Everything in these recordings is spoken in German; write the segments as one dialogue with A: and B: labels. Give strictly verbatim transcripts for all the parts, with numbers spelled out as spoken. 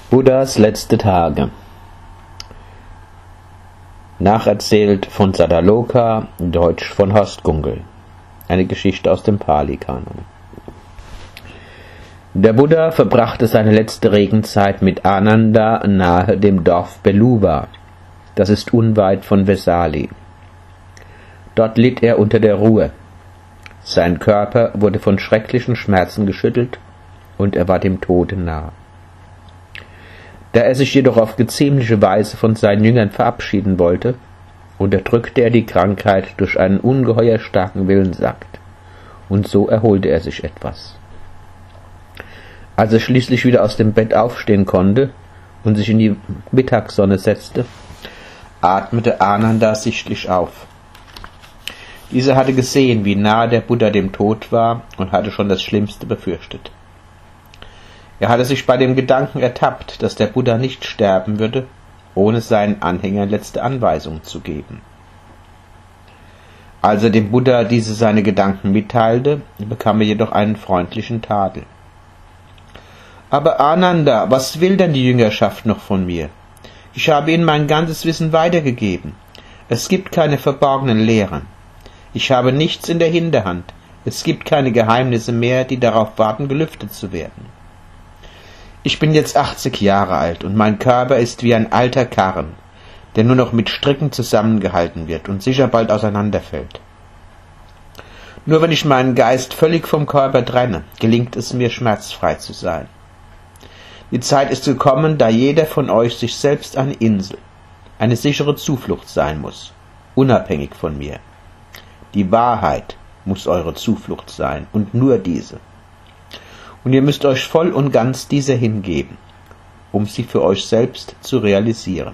A: Buddhas letzte Tage. Nacherzählt von Sadaloka, Deutsch von Horst Gunkel. Eine Geschichte aus dem Pali-Kanon. Der Buddha verbrachte seine letzte Regenzeit mit Ananda nahe dem Dorf Beluva. Das ist unweit von Vesali. Dort litt er unter der Ruhe. Sein Körper wurde von schrecklichen Schmerzen geschüttelt und er war dem Tode nahe. Da er sich jedoch auf geziemliche Weise von seinen Jüngern verabschieden wollte, unterdrückte er die Krankheit durch einen ungeheuer starken Willensakt, und so erholte er sich etwas. Als er schließlich wieder aus dem Bett aufstehen konnte und sich in die Mittagssonne setzte, atmete Ananda sichtlich auf. Dieser hatte gesehen, wie nahe der Buddha dem Tod war und hatte schon das Schlimmste befürchtet. Er hatte sich bei dem Gedanken ertappt, dass der Buddha nicht sterben würde, ohne seinen Anhängern letzte Anweisungen zu geben. Als er dem Buddha diese seine Gedanken mitteilte, bekam er jedoch einen freundlichen Tadel. »Aber Ananda, was will denn die Jüngerschaft noch von mir? Ich habe ihnen mein ganzes Wissen weitergegeben. Es gibt keine verborgenen Lehren. Ich habe nichts in der Hinterhand. Es gibt keine Geheimnisse mehr, die darauf warten, gelüftet zu werden. Ich bin jetzt achtzig Jahre alt und mein Körper ist wie ein alter Karren, der nur noch mit Stricken zusammengehalten wird und sicher bald auseinanderfällt. Nur wenn ich meinen Geist völlig vom Körper trenne, gelingt es mir, schmerzfrei zu sein. Die Zeit ist gekommen, da jeder von euch sich selbst eine Insel, eine sichere Zuflucht sein muss, unabhängig von mir. Die Wahrheit muss eure Zuflucht sein und nur diese. Und ihr müsst euch voll und ganz dieser hingeben, um sie für euch selbst zu realisieren.«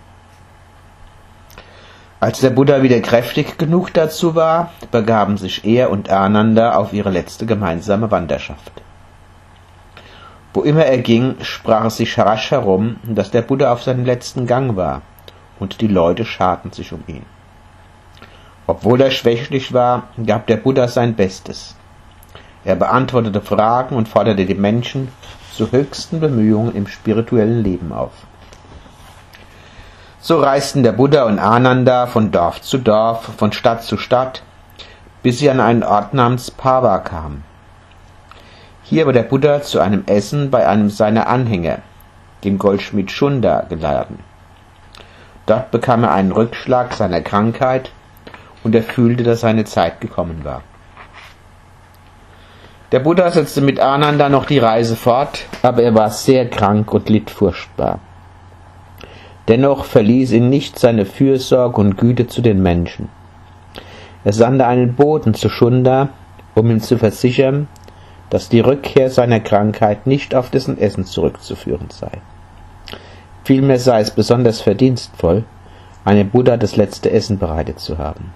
A: Als der Buddha wieder kräftig genug dazu war, begaben sich er und Ananda auf ihre letzte gemeinsame Wanderschaft. Wo immer er ging, sprach es sich rasch herum, dass der Buddha auf seinem letzten Gang war, und die Leute scharten sich um ihn. Obwohl er schwächlich war, gab der Buddha sein Bestes. Er beantwortete Fragen und forderte die Menschen zu höchsten Bemühungen im spirituellen Leben auf. So reisten der Buddha und Ananda von Dorf zu Dorf, von Stadt zu Stadt, bis sie an einen Ort namens Pava kamen. Hier war der Buddha zu einem Essen bei einem seiner Anhänger, dem Goldschmied Shunda, geladen. Dort bekam er einen Rückschlag seiner Krankheit und er fühlte, dass seine Zeit gekommen war. Der Buddha setzte mit Ananda noch die Reise fort, aber er war sehr krank und litt furchtbar. Dennoch verließ ihn nicht seine Fürsorge und Güte zu den Menschen. Er sandte einen Boten zu Shunda, um ihm zu versichern, dass die Rückkehr seiner Krankheit nicht auf dessen Essen zurückzuführen sei. Vielmehr sei es besonders verdienstvoll, einem Buddha das letzte Essen bereitet zu haben.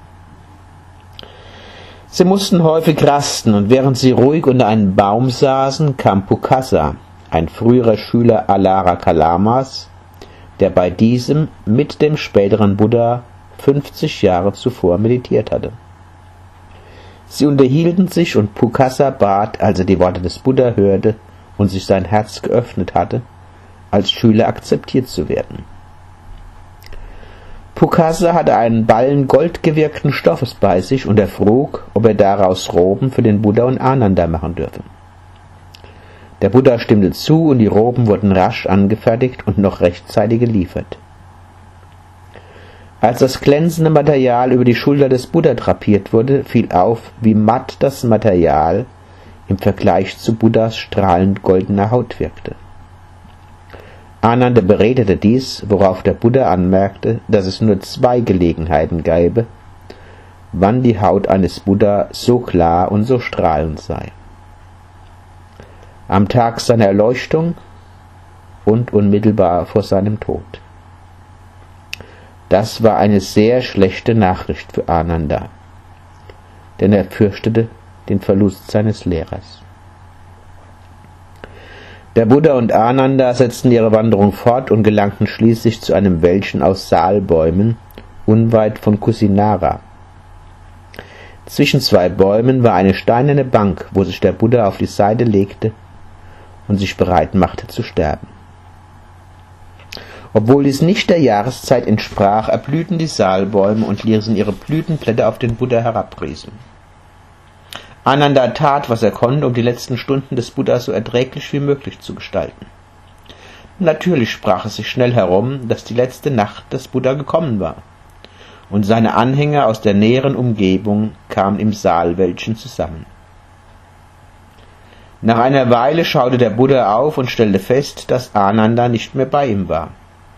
A: Sie mussten häufig rasten, und während sie ruhig unter einem Baum saßen, kam Pukasa, ein früherer Schüler Alara Kalamas, der bei diesem mit dem späteren Buddha fünfzig Jahre zuvor meditiert hatte. Sie unterhielten sich, und Pukasa bat, als er die Worte des Buddha hörte und sich sein Herz geöffnet hatte, als Schüler akzeptiert zu werden. Pukasa hatte einen Ballen goldgewirkten Stoffes bei sich und er frug, ob er daraus Roben für den Buddha und Ananda machen dürfe. Der Buddha stimmte zu und die Roben wurden rasch angefertigt und noch rechtzeitig geliefert. Als das glänzende Material über die Schulter des Buddha drapiert wurde, fiel auf, wie matt das Material im Vergleich zu Buddhas strahlend goldener Haut wirkte. Ananda beredete dies, worauf der Buddha anmerkte, dass es nur zwei Gelegenheiten gäbe, wann die Haut eines Buddha so klar und so strahlend sei: am Tag seiner Erleuchtung und unmittelbar vor seinem Tod. Das war eine sehr schlechte Nachricht für Ananda, denn er fürchtete den Verlust seines Lehrers. Der Buddha und Ananda setzten ihre Wanderung fort und gelangten schließlich zu einem Wäldchen aus Saalbäumen, unweit von Kusinara. Zwischen zwei Bäumen war eine steinerne Bank, wo sich der Buddha auf die Seite legte und sich bereit machte zu sterben. Obwohl dies nicht der Jahreszeit entsprach, erblühten die Salbäume und ließen ihre Blütenblätter auf den Buddha herabrieseln. Ananda tat, was er konnte, um die letzten Stunden des Buddha so erträglich wie möglich zu gestalten. Natürlich sprach es sich schnell herum, dass die letzte Nacht des Buddha gekommen war, und seine Anhänger aus der näheren Umgebung kamen im Saalwäldchen zusammen. Nach einer Weile schaute der Buddha auf und stellte fest, dass Ananda nicht mehr bei ihm war.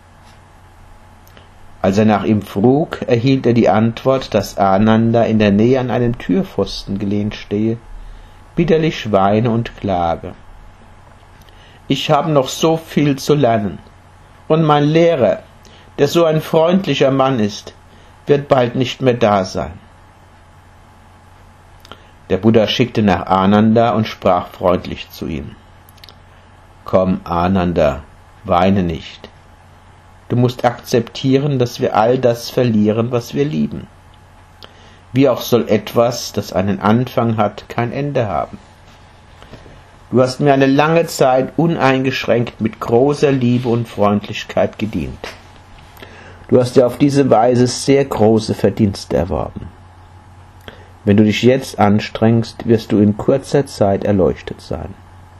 A: Als er nach ihm frug, erhielt er die Antwort, dass Ananda in der Nähe an einem Türpfosten gelehnt stehe, bitterlich weine und klage. »Ich habe noch so viel zu lernen, und mein Lehrer, der so ein freundlicher Mann ist, wird bald nicht mehr da sein.« Der Buddha schickte nach Ananda und sprach freundlich zu ihm. »Komm, Ananda, weine nicht. Du musst akzeptieren, dass wir all das verlieren, was wir lieben. Wie auch soll etwas, das einen Anfang hat, kein Ende haben. Du hast mir eine lange Zeit uneingeschränkt mit großer Liebe und Freundlichkeit gedient. Du hast dir auf diese Weise sehr große Verdienste erworben. Wenn du dich jetzt anstrengst, wirst du in kurzer Zeit erleuchtet sein.«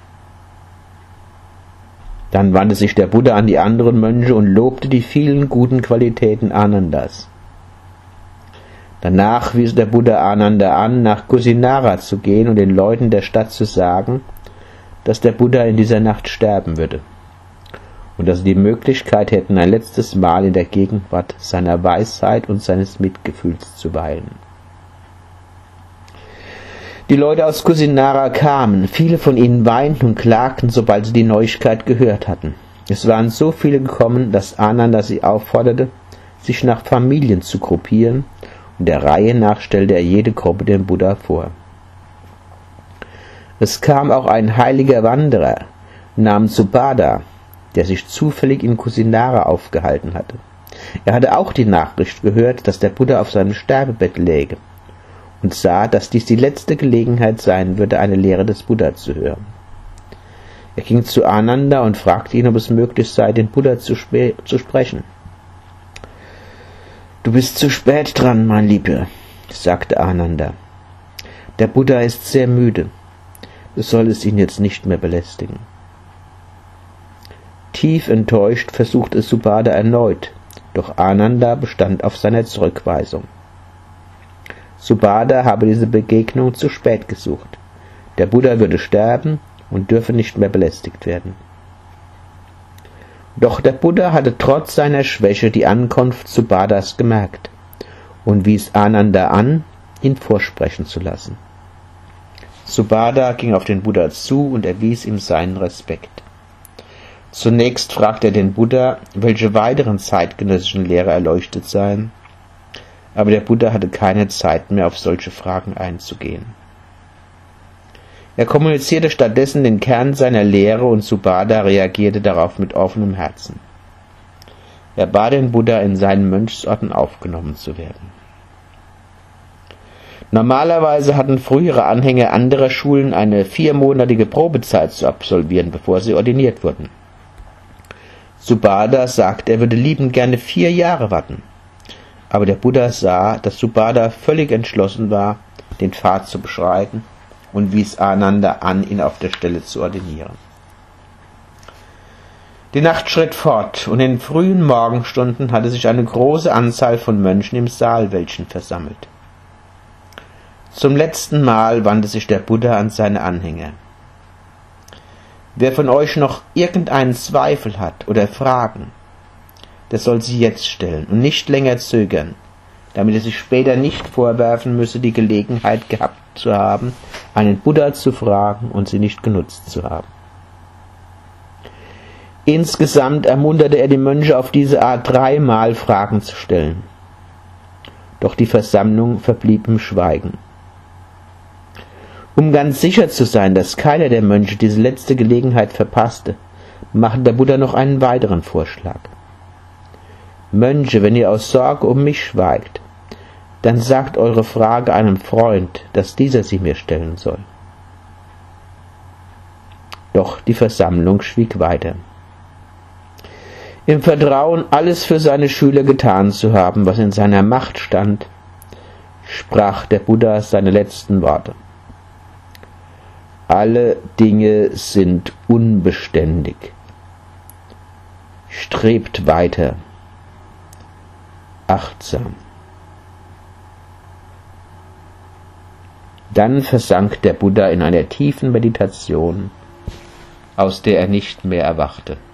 A: Dann wandte sich der Buddha an die anderen Mönche und lobte die vielen guten Qualitäten Anandas. Danach wies der Buddha Ananda an, nach Kusinara zu gehen und den Leuten der Stadt zu sagen, dass der Buddha in dieser Nacht sterben würde und dass sie die Möglichkeit hätten, ein letztes Mal in der Gegenwart seiner Weisheit und seines Mitgefühls zu weilen. Die Leute aus Kusinara kamen, viele von ihnen weinten und klagten, sobald sie die Neuigkeit gehört hatten. Es waren so viele gekommen, dass Ananda sie aufforderte, sich nach Familien zu gruppieren, und der Reihe nach stellte er jede Gruppe dem Buddha vor. Es kam auch ein heiliger Wanderer namens Subhada, der sich zufällig in Kusinara aufgehalten hatte. Er hatte auch die Nachricht gehört, dass der Buddha auf seinem Sterbebett läge, und sah, dass dies die letzte Gelegenheit sein würde, eine Lehre des Buddha zu hören. Er ging zu Ananda und fragte ihn, ob es möglich sei, den Buddha zu, sp- zu sprechen. »Du bist zu spät dran, mein Lieber«, sagte Ananda. »Der Buddha ist sehr müde. Du solltest ihn jetzt nicht mehr belästigen.« Tief enttäuscht versuchte es Subhada erneut, doch Ananda bestand auf seiner Zurückweisung. Subhada habe diese Begegnung zu spät gesucht. Der Buddha würde sterben und dürfe nicht mehr belästigt werden. Doch der Buddha hatte trotz seiner Schwäche die Ankunft Subhadas gemerkt und wies Ananda an, ihn vorsprechen zu lassen. Subhada ging auf den Buddha zu und erwies ihm seinen Respekt. Zunächst fragte er den Buddha, welche weiteren zeitgenössischen Lehrer erleuchtet seien, aber der Buddha hatte keine Zeit mehr, auf solche Fragen einzugehen. Er kommunizierte stattdessen den Kern seiner Lehre und Subhada reagierte darauf mit offenem Herzen. Er bat den Buddha, in seinen Mönchsorden aufgenommen zu werden. Normalerweise hatten frühere Anhänger anderer Schulen eine viermonatige Probezeit zu absolvieren, bevor sie ordiniert wurden. Subhada sagte, er würde liebend gerne vier Jahre warten. Aber der Buddha sah, dass Subhada völlig entschlossen war, den Pfad zu beschreiten, und wies Ananda an, ihn auf der Stelle zu ordinieren. Die Nacht schritt fort, und in den frühen Morgenstunden hatte sich eine große Anzahl von Mönchen im Saalwäldchen versammelt. Zum letzten Mal wandte sich der Buddha an seine Anhänger. Wer von euch noch irgendeinen Zweifel hat oder Fragen, der soll sie jetzt stellen und nicht länger zögern, damit er sich später nicht vorwerfen müsse, die Gelegenheit gehabt zu haben, einen Buddha zu fragen und sie nicht genutzt zu haben. Insgesamt ermunterte er die Mönche auf diese Art dreimal Fragen zu stellen. Doch die Versammlung verblieb im Schweigen. Um ganz sicher zu sein, dass keiner der Mönche diese letzte Gelegenheit verpasste, machte der Buddha noch einen weiteren Vorschlag. Mönche, wenn ihr aus Sorge um mich schweigt, dann sagt eure Frage einem Freund, dass dieser sie mir stellen soll. Doch die Versammlung schwieg weiter. im Vertrauen, alles für seine Schüler getan zu haben, was in seiner Macht stand, sprach der Buddha seine letzten Worte. Alle Dinge sind unbeständig. Strebt weiter, achtsam. Dann versank der Buddha in einer tiefen Meditation, aus der er nicht mehr erwachte.